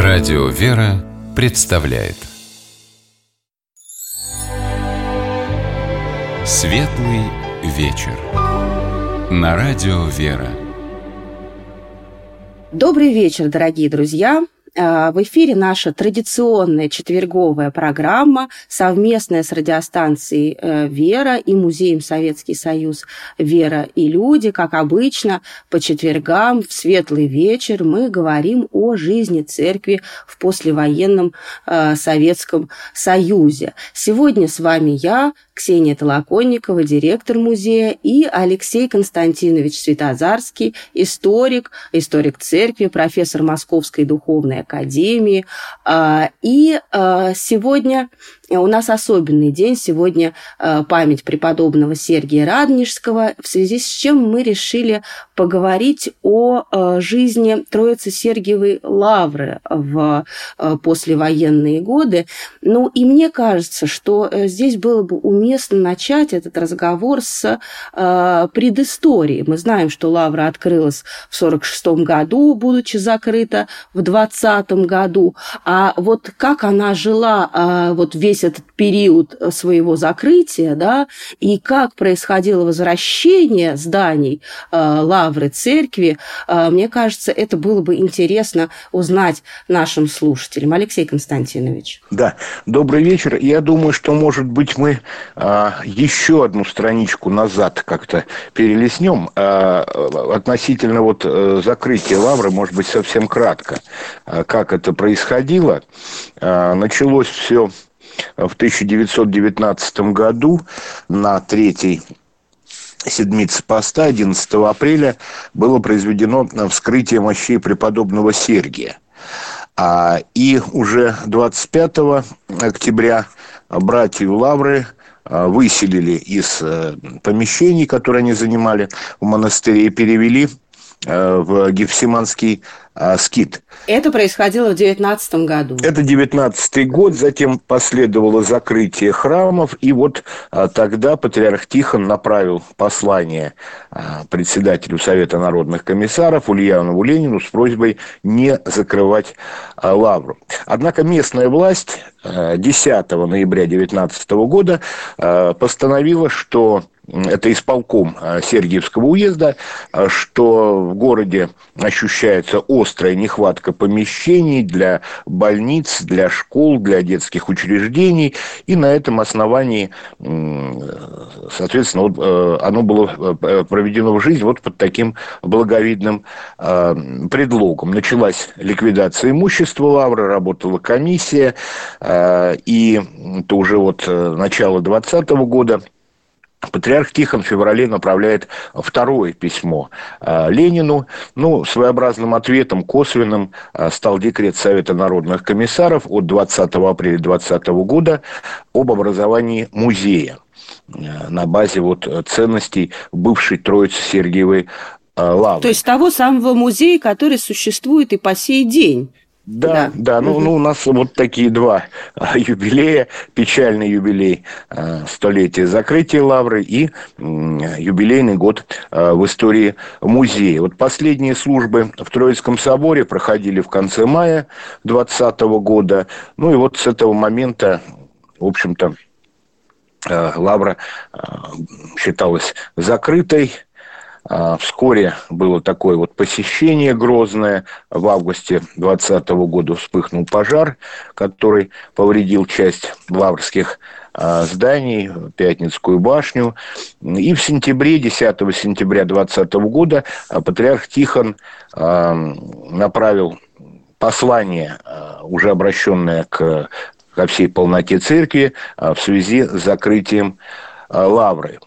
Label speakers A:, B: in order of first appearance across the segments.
A: Радио «Вера» представляет Светлый вечер на Радио «Вера».
B: Добрый вечер, дорогие друзья! В эфире наша традиционная четверговая программа, совместная с радиостанцией «Вера» и Музеем Советский Союз «Вера и люди». Как обычно, по четвергам в светлый вечер мы говорим о жизни церкви в послевоенном Советском Союзе. Сегодня с вами я, Ксения Толоконникова, директор музея, и Алексей Константинович Светозарский, историк церкви, профессор Московской духовной академии. И сегодня у нас особенный день. Сегодня память преподобного Сергия Радонежского, в связи с чем мы решили поговорить о жизни Троице-Сергиевой лавры в послевоенные годы. Ну, и мне кажется, что здесь было бы уместно начать этот разговор с предыстории. Мы знаем, что лавра открылась в 1946 году, будучи закрыта в 2020 году. А вот как она жила вот весь этот период своего закрытия, да, и как происходило возвращение зданий лавры церкви, мне кажется, это было бы интересно узнать нашим слушателям. Алексей Константинович.
C: Да, добрый вечер. Я думаю, что, может быть, мы еще одну страничку назад как-то перелистнем относительно вот закрытия лавры, может быть, совсем кратко. Как это происходило? Началось все в 1919 году на третьей седмице поста, 11 апреля, было произведено вскрытие мощей преподобного Сергия. И уже 25 октября братьев лавры выселили из помещений, которые они занимали в монастыре, и перевели в Гефсиманский скит.
B: Это происходило в 19 году.
C: Это 19-й год, затем последовало закрытие храмов, и вот тогда патриарх Тихон направил послание председателю Совета народных комиссаров Ульянову Ленину с просьбой не закрывать лавру. Однако местная власть 10 ноября 19 года постановила, что это исполком Сергиевского уезда, что в городе ощущается острая нехватка помещений для больниц, для школ, для детских учреждений. И на этом основании, соответственно, оно было проведено в жизнь вот под таким благовидным предлогом. Началась ликвидация имущества лавры, работала комиссия, и это уже вот начало 2020 года. Патриарх Тихон в феврале направляет второе письмо Ленину. Ну, своеобразным ответом, косвенным, стал декрет Совета народных комиссаров от 20 апреля 2020 года об образовании музея на базе вот ценностей бывшей Троице-Сергиевой лавры.
B: То есть того самого музея, который существует и по сей день.
C: Да. Ну, у нас вот такие два юбилея. Печальный юбилей столетия закрытия лавры и юбилейный год в истории музея. Вот последние службы в Троицком соборе проходили в конце мая 2020 года. Ну и вот с этого момента, в общем-то, лавра считалась закрытой. Вскоре было такое вот посещение грозное. В августе 2020 года вспыхнул пожар, который повредил часть лаврских зданий, Пятницкую башню. И в сентябре, 10 сентября 2020 года патриарх Тихон направил послание, уже обращенное ко всей полноте церкви, в связи с закрытием лавры.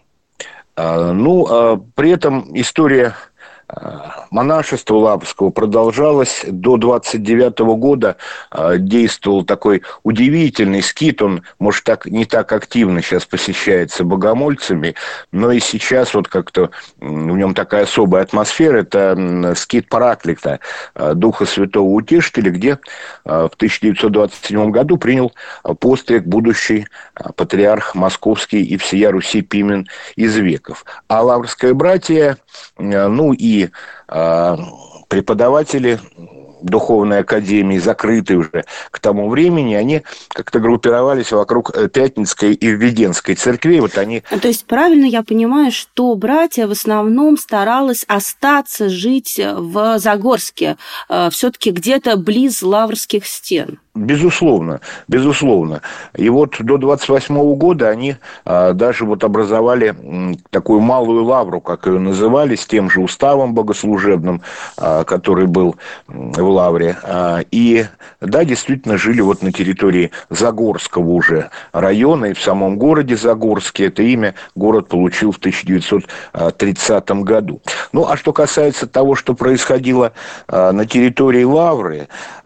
C: При этом история монашества лаврского продолжалась до 29 года. Действовал такой удивительный скит. Он, может, не так активно сейчас посещается богомольцами, но и сейчас вот как-то в нем такая особая атмосфера. Это скит Параклита, Духа Святого Утешителя, где в 1927 году принял постриг будущий патриарх Московский и всея Руси Пимен из веков. А лаврское братье, и преподаватели духовной академии, закрытой уже к тому времени, они как-то группировались вокруг Пятницкой и Введенской церквей. Вот они...
B: То есть правильно я понимаю, что братья в основном старалась остаться жить в Загорске, все-таки где-то близ Лаврских стен?
C: Безусловно, безусловно. И вот до 28 года они даже вот образовали такую малую лавру, как ее называли, с тем же уставом богослужебным, который был в лавре. И да, действительно жили вот на территории Загорского уже района и в самом городе Загорске. Это имя город получил в 1930 году. Ну, а что касается того, что происходило на территории лавры,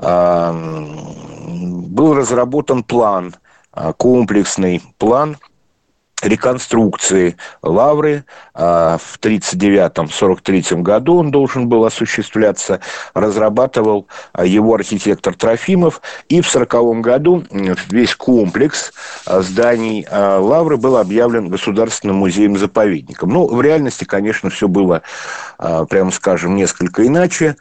C: был разработан план, комплексный план реконструкции лавры. В 1939-1943 году он должен был осуществляться. Разрабатывал его архитектор Трофимов. И в 1940 году весь комплекс зданий лавры был объявлен Государственным музеем-заповедником. Ну, в реальности, конечно, все было, прямо скажем, несколько иначе.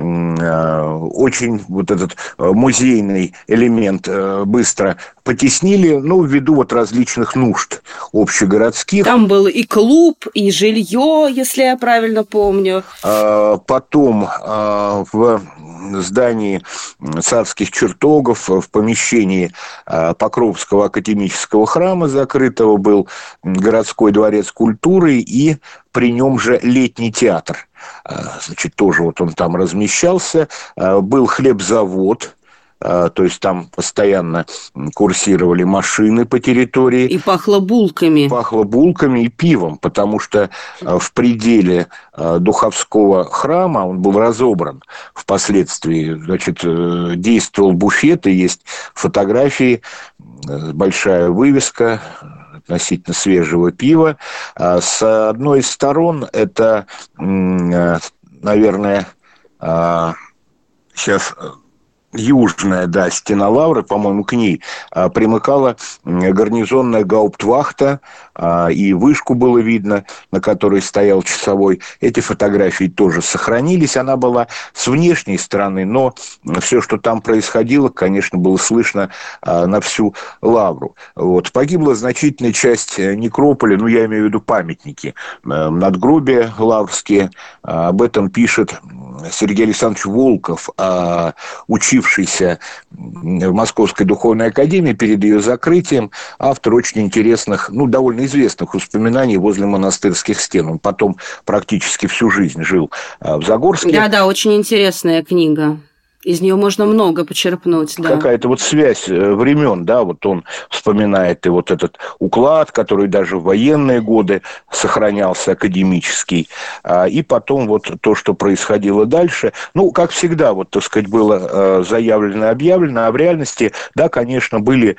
C: Очень вот этот музейный элемент быстро потеснили, ну, ввиду вот различных нужд общегородских.
B: Там был и клуб, и жилье, если я правильно помню.
C: Потом в здании царских чертогов, в помещении Покровского академического храма закрытого был городской дворец культуры и при нем же летний театр. Значит, тоже вот он там размещался. Был хлебзавод. То есть там постоянно курсировали машины по территории.
B: И пахло булками.
C: Пахло булками и пивом, потому что в пределе Духовского храма он был разобран впоследствии. Значит, действовал буфет, и есть фотографии, большая вывеска относительно свежего пива. С одной из сторон это, наверное, сейчас... южная, да, стена лавры, по-моему, к ней примыкала гарнизонная гауптвахта, и вышку было видно, на которой стоял часовой. Эти фотографии тоже сохранились. Она была с внешней стороны, но все, что там происходило, конечно, было слышно на всю лавру. Вот. Погибла значительная часть некрополя, ну, я имею в виду памятники, надгробия лаврские. Об этом пишет Сергей Александрович Волков, учившийся в Московской духовной академии перед ее закрытием, автор очень интересных, ну, довольно известных воспоминаний возле монастырских стен. Он потом практически всю жизнь жил в Загорске.
B: Да, очень интересная книга. Из нее можно много почерпнуть. Да.
C: Какая-то вот связь времен, да, вот он вспоминает и вот этот уклад, который даже в военные годы сохранялся академический, и потом вот то, что происходило дальше. Ну, как всегда, вот, так сказать, было заявлено и объявлено, а в реальности, да, конечно, были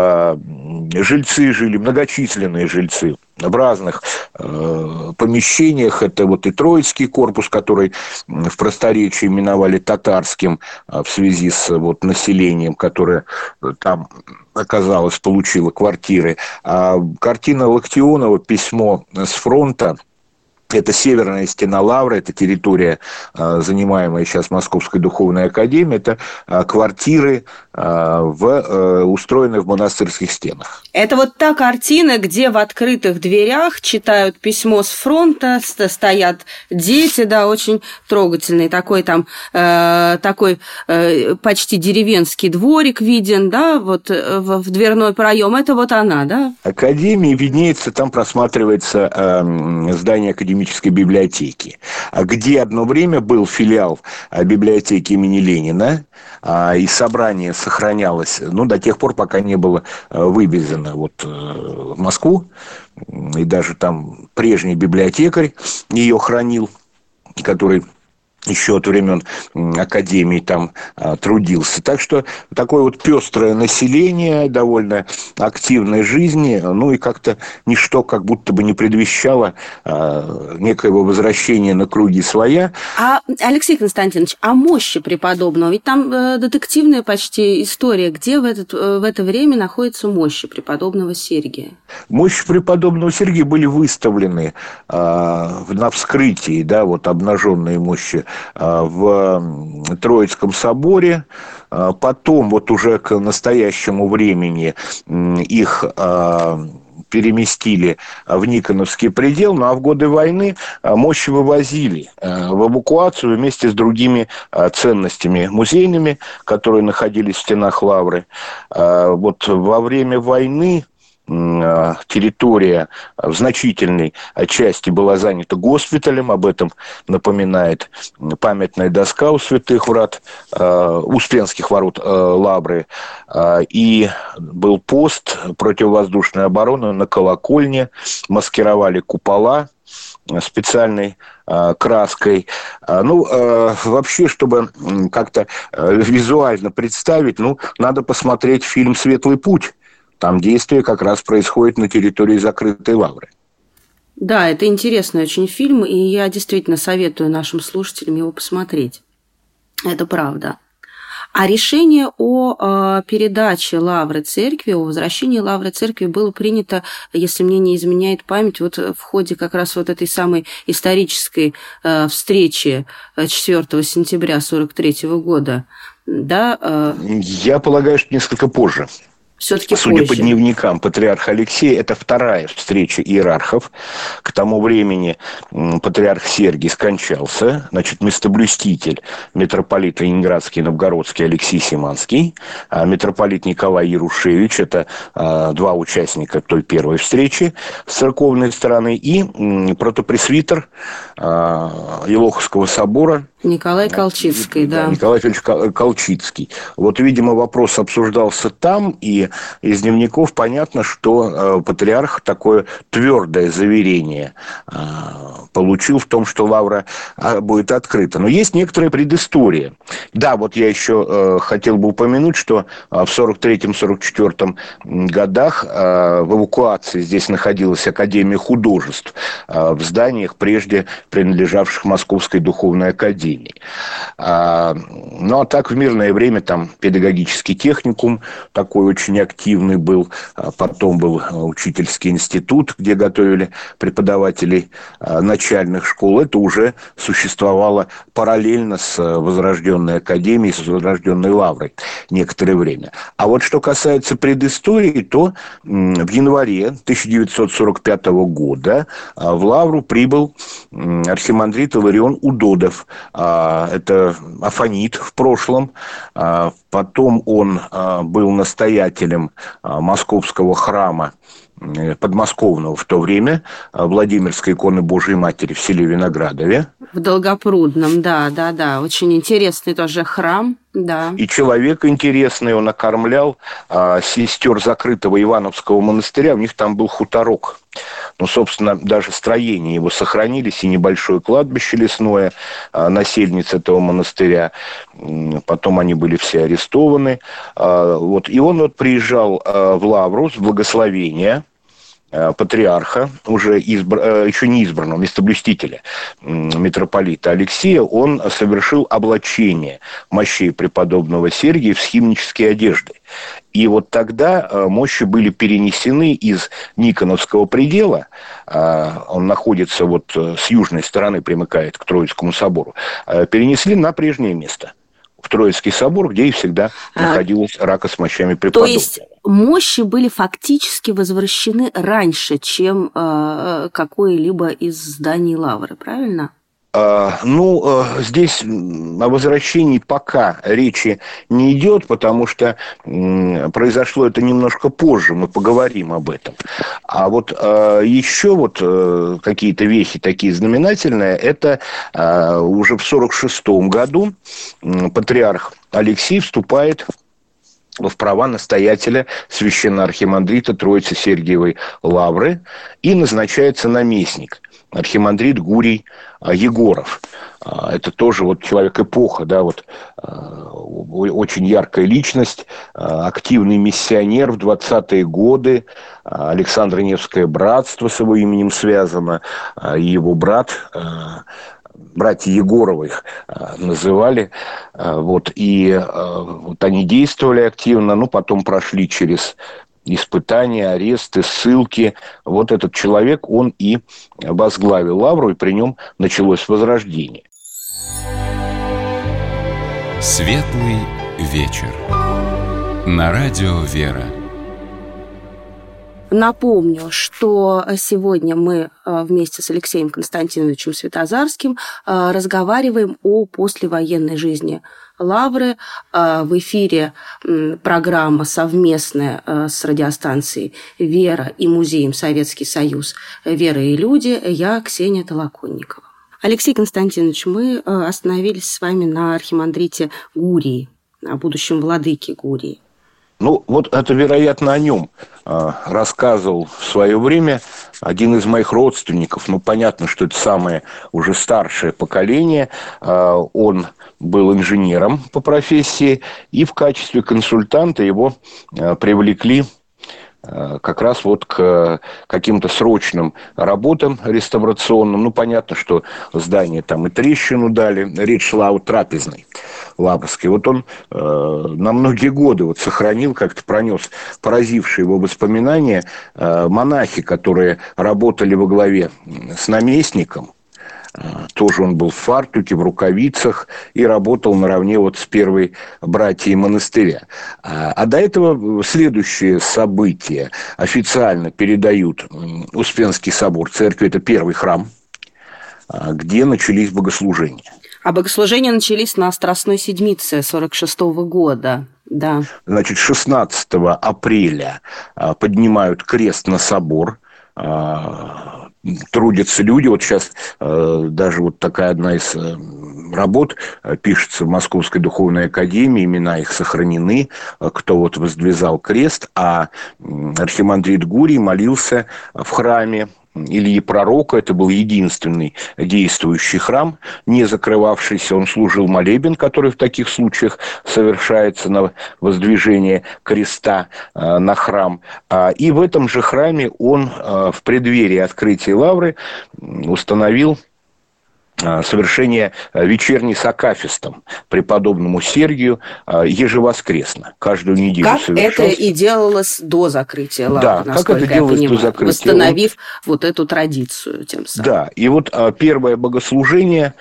C: жильцы, жили многочисленные жильцы в разных помещениях. Это вот и Троицкий корпус, который в просторечии именовали татарским в связи с вот населением, которое там оказалось, получило квартиры. А картина Локтионова «Письмо с фронта». Это северная стена лавры, это территория, занимаемая сейчас Московской духовной академией, это квартиры, устроенные в монастырских стенах.
B: Это вот та картина, где в открытых дверях читают письмо с фронта, стоят дети, да, очень трогательный, такой там, такой почти деревенский дворик виден, да, вот в дверной проем. Это вот она, да?
C: Академия виднеется, там просматривается здание академической библиотеки, где одно время был филиал библиотеки имени Ленина, и собрание сохранялось, ну, до тех пор, пока не было вывезено вот в Москву, и даже там прежний библиотекарь ее хранил, который еще от времен академии там трудился. Так что такое вот пестрое население, довольно активной жизни, ну и как-то ничто как будто бы не предвещало некоего возвращения на круги своя.
B: А, Алексей Константинович, о мощи преподобного? Ведь там детективная почти история. Где в это время находятся мощи преподобного Сергия?
C: Мощи преподобного Сергия были выставлены на вскрытии, да, вот обнаженные мощи в Троицком соборе. Потом, вот уже к настоящему времени, их переместили в Никоновский предел, ну а в годы войны мощи вывозили в эвакуацию вместе с другими ценностями музейными, которые находились в стенах Лавры. Вот во время войны территория в значительной части была занята госпиталем, об этом напоминает памятная доска у Святых Врат, у Успенских ворот Лавры, и был пост противовоздушной обороны на колокольне, маскировали купола специальной краской. Ну, вообще, чтобы как-то визуально представить, надо посмотреть фильм «Светлый путь». Там действие как раз происходит на территории закрытой Лавры.
B: Да, это интересный очень фильм, и я действительно советую нашим слушателям его посмотреть. Это правда. А решение о передаче Лавры церкви, о возвращении Лавры церкви было принято, если мне не изменяет память, вот в ходе как раз вот этой самой исторической встречи 4 сентября 1943 года. Да?
C: Я полагаю, что несколько позже.
B: Все-таки
C: Судя по дневникам патриарха Алексея, это вторая встреча иерархов. К тому времени патриарх Сергий скончался. Значит, местоблюститель митрополит Ленинградский и Новгородский Алексей Симанский, а митрополит Николай Ярушевич, это два участника той первой встречи с церковной стороны, и протопресвитер Елоховского собора
B: Николай Колчицкий, да.
C: Николай Федорович Колчицкий. Вот, видимо, вопрос обсуждался там, и из дневников понятно, что патриарх такое твердое заверение получил в том, что Лавра будет открыта. Но есть некоторая предыстория. Да, вот я еще хотел бы упомянуть, что в 43-44 годах в эвакуации здесь находилась Академия художеств в зданиях, прежде принадлежавших Московской духовной академии. Ну, а так в мирное время там педагогический техникум такой очень активный был. Потом был учительский институт, где готовили преподавателей начальных школ. Это уже существовало параллельно с возрожденной академией, с возрожденной Лаврой некоторое время. А вот что касается предыстории, то в январе 1945 года в Лавру прибыл архимандрит Иларион Удодов. Это афонит в прошлом. Потом он был настоятелем Московского храма, подмосковного в то время, Владимирской иконы Божией Матери в селе Виноградове.
B: В Долгопрудном, да. Очень интересный тоже храм, да.
C: И человек интересный, он окормлял сестер закрытого Ивановского монастыря, у них там был хуторок. Ну, собственно, даже строения его сохранились, и небольшое кладбище лесное, насельниц этого монастыря. Потом они были все арестованы. Вот. И он приезжал в Лавру с благословения патриарха, уже еще не избранного, местоблюстителя митрополита Алексея. Он совершил облачение мощей преподобного Сергия в схимнические одежды. И вот тогда мощи были перенесены из Никоновского предела, он находится вот с южной стороны, примыкает к Троицкому собору, перенесли на прежнее место, в Троицкий собор, где и всегда находилась рака с мощами преподобного.
B: То есть мощи были фактически возвращены раньше, чем какое-либо из зданий Лавры, правильно?
C: Здесь о возвращении пока речи не идет, потому что произошло это немножко позже, мы поговорим об этом. А вот еще какие-то вещи такие знаменательные, это уже в 1946 году патриарх Алексей вступает в права настоятеля священноархимандрита Троицы Сергиевой Лавры и назначается наместник, архимандрит Гурий Егоров. Это тоже человек-эпоха, да, очень яркая личность, активный миссионер в 20-е годы, Александро Невское братство с его именем связано, и его брат, братья Егоровы их называли, и они действовали активно, потом прошли через испытания, аресты, ссылки. Вот этот человек, он и возглавил Лавру, и при нем началось возрождение.
A: Светлый вечер. На радио «Вера».
B: Напомню, что сегодня мы вместе с Алексеем Константиновичем Светозарским разговариваем о послевоенной жизни Лавры. В эфире программа совместная с радиостанцией «Вера» и музеем «Советский Союз. Вера и люди». Я Ксения Толоконникова. Алексей Константинович, мы остановились с вами на архимандрите Гурии, о будущем владыке Гурии.
C: Ну, вот это, вероятно, о нем рассказывал в свое время один из моих родственников. Ну, понятно, что это самое уже старшее поколение. Он был инженером по профессии, и в качестве консультанта его привлекли как раз вот к каким-то срочным работам реставрационным. Ну, понятно, что здание там и трещину дали. Речь шла о трапезной Лаврской. Вот он на многие годы вот сохранил, как-то пронес поразившие его воспоминания монахи, которые работали во главе с наместником. Тоже он был в фартуке, в рукавицах и работал наравне вот с первой братьей монастыря. А до этого следующие события официально передают Успенский собор церкви. Это первый храм, где начались богослужения.
B: А богослужения начались на Страстной Седмице 46-го года. Да.
C: Значит, 16 апреля поднимают крест на собор. Трудятся люди. Вот сейчас даже вот такая одна из работ пишется в Московской духовной академии. Имена их сохранены, кто вот воздвизал крест. А архимандрит Гурий молился в храме Ильи Пророка. Это был единственный действующий храм, не закрывавшийся. Он служил молебен, который в таких случаях совершается на воздвижение креста на храм. И в этом же храме он в преддверии открытия Лавры установил совершение вечерней с акафистом преподобному Сергию ежевоскресно. Каждую неделю
B: как
C: совершался.
B: Это и делалось до закрытия Лавры,
C: да,
B: насколько
C: как это
B: я
C: делалось
B: понимаю,
C: до закрытия.
B: восстановив вот эту традицию тем самым.
C: Да, и вот первое богослужение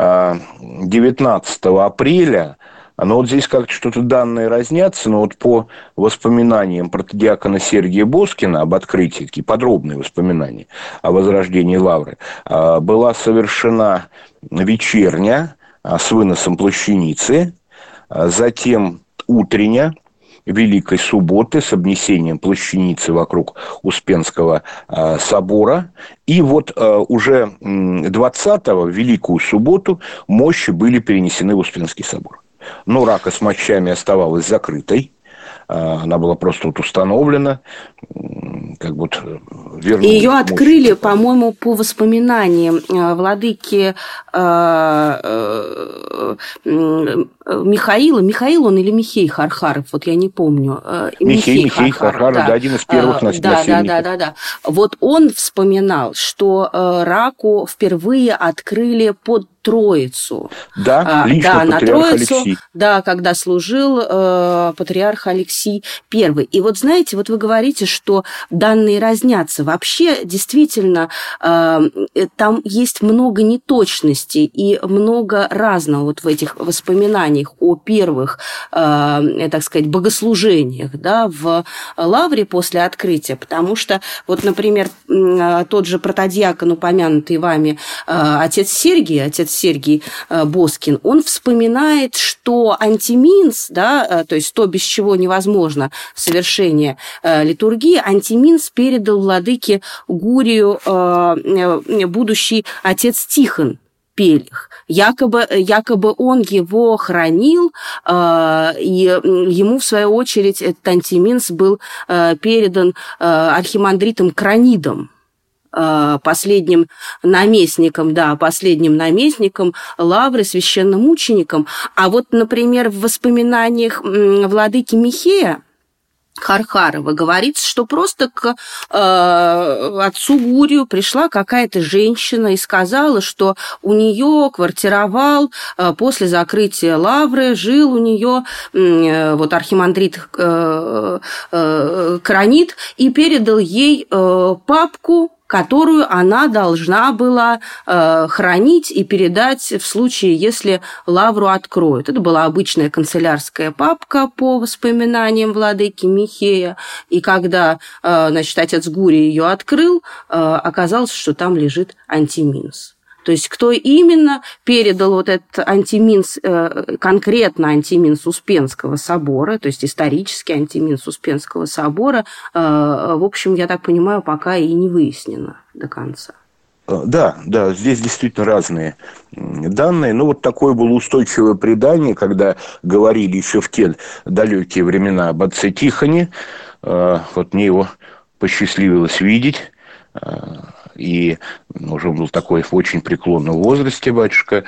C: 19 апреля, но вот здесь как-то что-то данные разнятся, но вот по воспоминаниям протодиакона Сергия Боскина об открытии, такие подробные воспоминания о возрождении Лавры, была совершена вечерня с выносом плащаницы, затем утренняя Великой Субботы с обнесением плащаницы вокруг Успенского собора. И вот уже 20-го, в Великую Субботу, мощи были перенесены в Успенский собор. Но рака с мощами оставалась закрытой. Она была просто вот установлена. Как вот вернулась.
B: И ее открыли, по-моему, по воспоминаниям владыки Михаил он или Михей Хархаров, вот я не помню.
C: Михей Хархаров, да, один из первых насельников.
B: Да. Вот он вспоминал, что раку впервые открыли под Троицу.
C: Да, лично
B: на
C: патриарх
B: Троицу,
C: Алексий.
B: Да, когда служил патриарх Алексий I. И вот знаете, вот вы говорите, что данные разнятся. Вообще, действительно, там есть много неточностей и много разного вот в этих воспоминаниях о первых, так сказать, богослужениях, да, в Лавре после открытия. Потому что, вот, например, тот же протодиакон, упомянутый вами, отец Сергий Боскин, он вспоминает, что антиминс, да, то есть то, без чего невозможно совершение литургии, антиминс передал владыке Гурию будущий отец Тихон Пелих. Якобы он его хранил, и ему, в свою очередь, этот антиминс был передан архимандритом Кранидом, последним наместником Лавры, священномучеником. А вот, например, в воспоминаниях владыки Михея Хархарова говорится, что просто к отцу Гурию пришла какая-то женщина и сказала, что у нее квартировал после закрытия Лавры, жил у нее вот архимандрит Кранид и передал ей папку, которую она должна была хранить и передать в случае, если лавру откроют. Это была обычная канцелярская папка по воспоминаниям владыки Михея, и когда, значит, отец Гурий ее открыл, оказалось, что там лежит антиминс. То есть кто именно передал вот этот антиминс, конкретно антиминс Успенского собора, то есть исторический антиминс Успенского собора, в общем, я так понимаю, пока и не выяснено до конца.
C: Да, здесь действительно разные данные. Но вот такое было устойчивое предание, когда говорили еще в те далекие времена об отце Тихоне. Вот мне его посчастливилось видеть. И уже был такой в очень преклонном возрасте батюшка,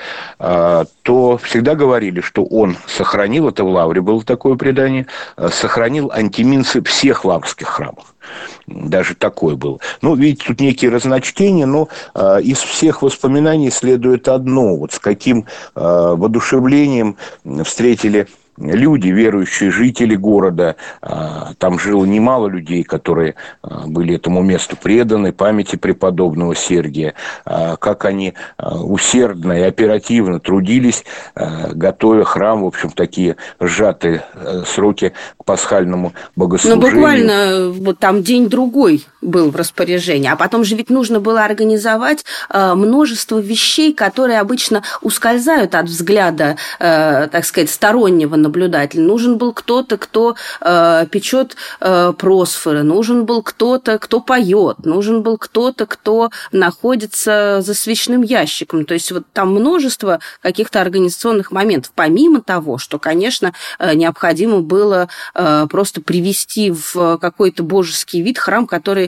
C: то всегда говорили, что он сохранил, это в Лавре было такое предание, сохранил антиминсы всех лаврских храмов. Даже такое было. Ну, видите, тут некие разночтения, но из всех воспоминаний следует одно. Вот с каким воодушевлением встретили люди, верующие жители города. Там жило немало людей, которые были этому месту преданы, памяти преподобного Сергия. Как они усердно и оперативно трудились, готовя храм, в общем, такие сжатые сроки к пасхальному богослужению.
B: Ну, буквально вот там день-другой был в распоряжении. А потом же ведь нужно было организовать множество вещей, которые обычно ускользают от взгляда, так сказать, стороннего наблюдателя. Нужен был кто-то, кто печет просфоры, нужен был кто-то, кто поет, нужен был кто-то, кто находится за свечным ящиком. То есть вот там множество каких-то организационных моментов. Помимо того, что, конечно, необходимо было просто привести в какой-то божеский вид храм, который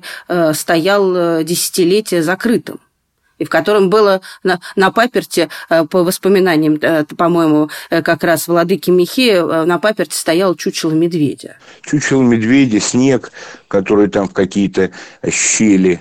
B: стоял десятилетия закрытым, и в котором было на паперти, по воспоминаниям, по-моему, как раз владыки Михея, на паперти стоял чучело медведя.
C: Чучело медведя, снег, который там в какие-то щели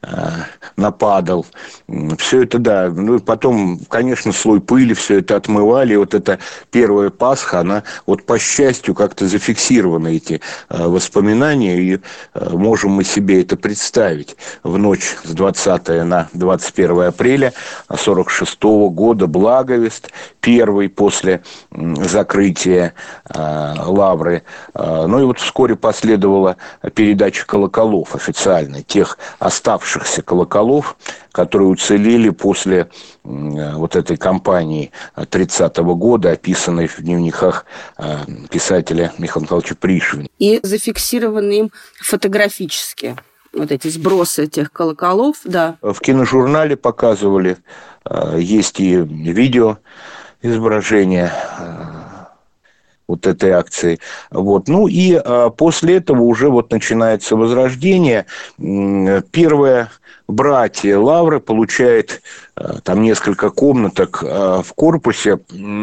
C: нападал. Все это, да. Ну, потом, конечно, слой пыли, все это отмывали. Вот эта первая Пасха, она, вот по счастью, как-то зафиксированы эти воспоминания, и можем мы себе это представить. В ночь с 20 на 21 апреля 1946 года Благовест, первый после закрытия Лавры. Ну и вот вскоре последовала передача колоколов официальной, тех оставшихся колоколов, которые уцелели после вот этой кампании 30-го года, описанной в дневниках писателя Михаила Михайловича Пришвина.
B: И зафиксированы им фотографически вот эти сбросы этих колоколов, да.
C: В киножурнале показывали, есть и видео изображения вот этой акции. Вот. Ну и после этого уже вот начинается возрождение. Первое братья Лавры получает там несколько комнаток в корпусе.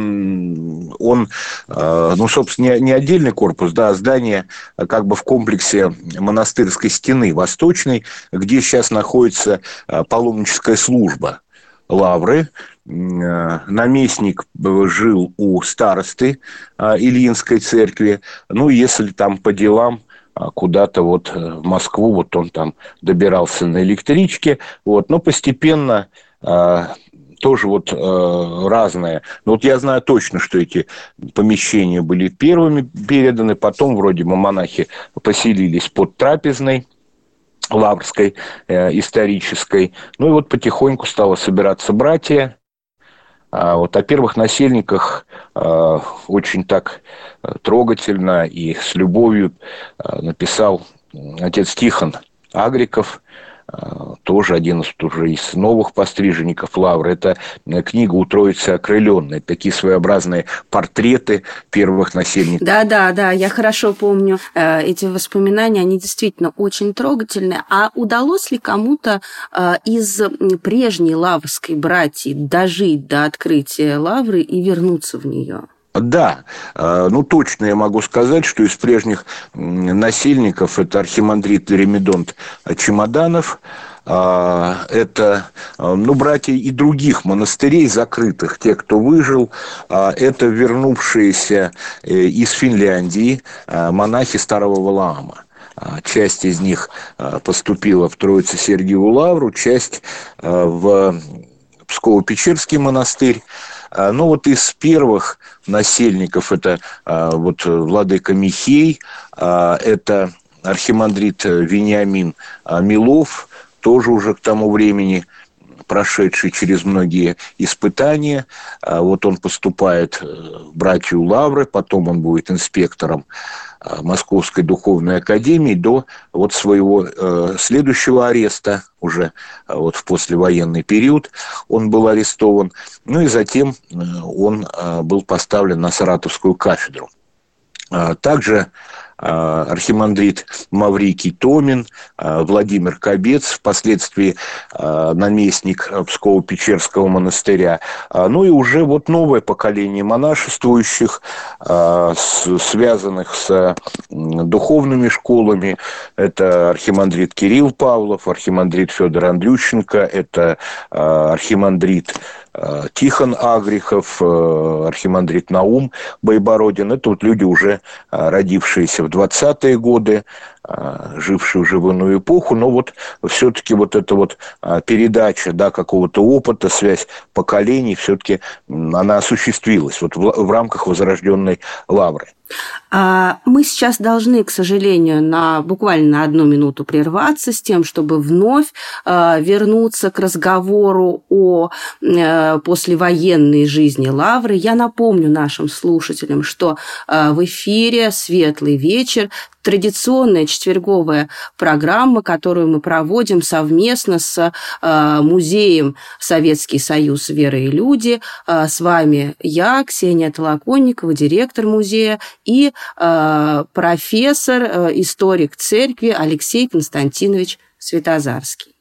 C: Он, ну, собственно, не отдельный корпус, да, а здание как бы в комплексе монастырской стены восточной, где сейчас находится паломническая служба Лавры. Наместник жил у старосты Ильинской церкви. Ну, если там по делам куда-то вот в Москву, вот он там добирался на электричке. Вот. Но постепенно тоже вот разное. Но вот я знаю точно, что эти помещения были первыми переданы. Потом вроде бы монахи поселились под трапезной лаврской, исторической. Ну и вот потихоньку стало собираться братья. Вот о первых насельниках очень так трогательно и с любовью написал отец Тихон Агриков, тоже один уже из новых постриженников Лавры. Это книга «У Троицы окрыленной». Такие своеобразные портреты первых насельников.
B: Да, я хорошо помню эти воспоминания, они действительно очень трогательные. А удалось ли кому-то из прежней лаврской братьи дожить до открытия Лавры и вернуться в нее?
C: Да, ну точно я могу сказать, что из прежних насельников это архимандрит Ремедонт Чемоданов, это, ну, братья и других монастырей закрытых, те, кто выжил, это вернувшиеся из Финляндии монахи Старого Валаама. Часть из них поступила в Троице-Сергиеву лавру, часть в Псково-Печерский монастырь. Ну, вот из первых насельников это вот владыка Михей, это архимандрит Вениамин Милов, тоже уже к тому времени прошедший через многие испытания. Вот он поступает в братью лавры, потом он будет инспектором Московской духовной академии до вот своего следующего ареста, уже вот в послевоенный период он был арестован. Ну и затем он был поставлен на Саратовскую кафедру. Также архимандрит Маврикий Томин, Владимир Кобец, впоследствии наместник Псково-Печерского монастыря. Ну и уже вот новое поколение монашествующих, связанных с духовными школами. Это архимандрит Кирилл Павлов, архимандрит Федор Андрющенко, это архимандрит Тихон Агрихов, архимандрит Наум Байбородин. Это вот люди, уже родившиеся в 20-е годы, жившие уже в иную эпоху, но вот все-таки вот эта вот передача, да, какого-то опыта, связь поколений, все-таки она осуществилась вот в рамках возрожденной лавры.
B: Мы сейчас должны, к сожалению, буквально на 1 минуту прерваться с тем, чтобы вновь вернуться к разговору о послевоенной жизни лавры. Я напомню нашим слушателям, что в эфире «Светлый вечер», традиционная четверговая программа, которую мы проводим совместно с музеем «Советский Союз. Вера и люди». С вами я, Ксения Толоконникова, директор музея, и профессор, историк церкви Алексей Константинович Светозарский.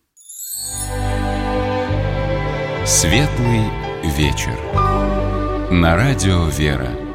A: Светлый вечер. На радио «Вера».